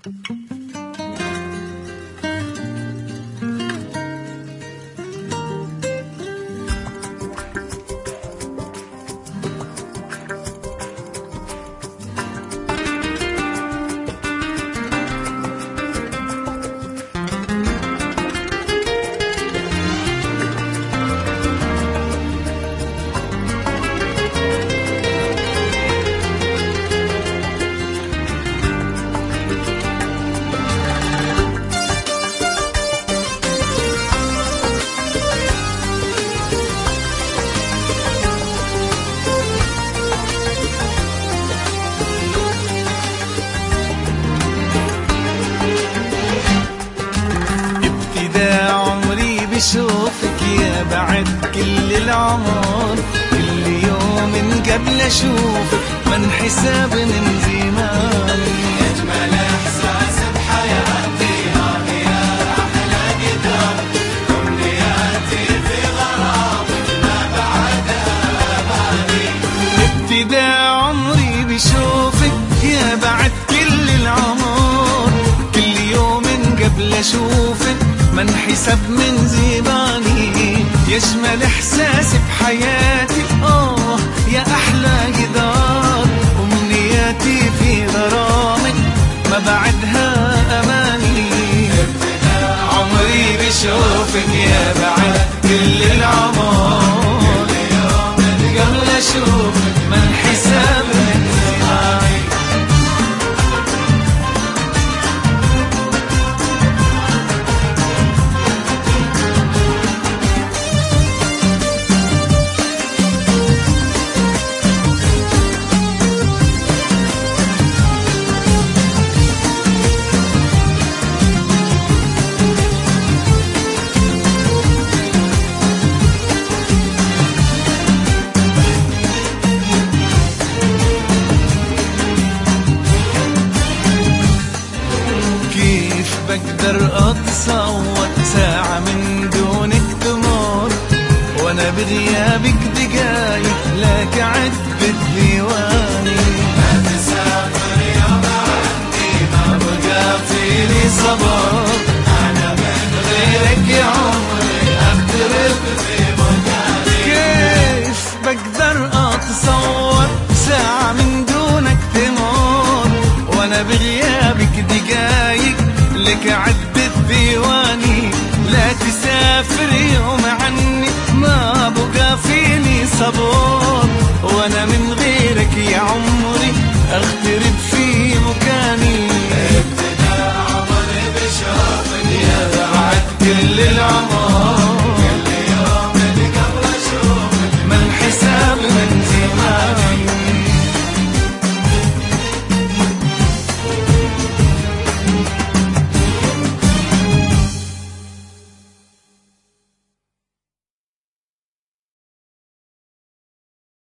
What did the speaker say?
بشوفك يا بعد كل العمر، كل يوم قبل اشوفك من حساب من زمان. اجمل احساس بحياتي يا احلى قدام، امنياتي في غرامك ما بعدها بالي. ابتداء عمري بشوفك يا بعد كل العمر، كل يوم قبل اشوفك من حسب من زباني. يجمل احساس بحياتي يا احلى جدار، امنياتي في غرامك ما بعدها اماني. عمري بشوفك يا بعد كل العمر، قبل اشوفك من حساب من زباني. بقدر اتصور ساعة من دونك تمر، وانا بغيابك دقايق لك عد بالديواني. ما تسافر يوم عندي ما بقى فيني صبر، انا من غيرك يا عمري اغترب في مكاني. كيف بقدر اتصور ساعة من دونك تمر، وانا بغيابك دقايق لك عد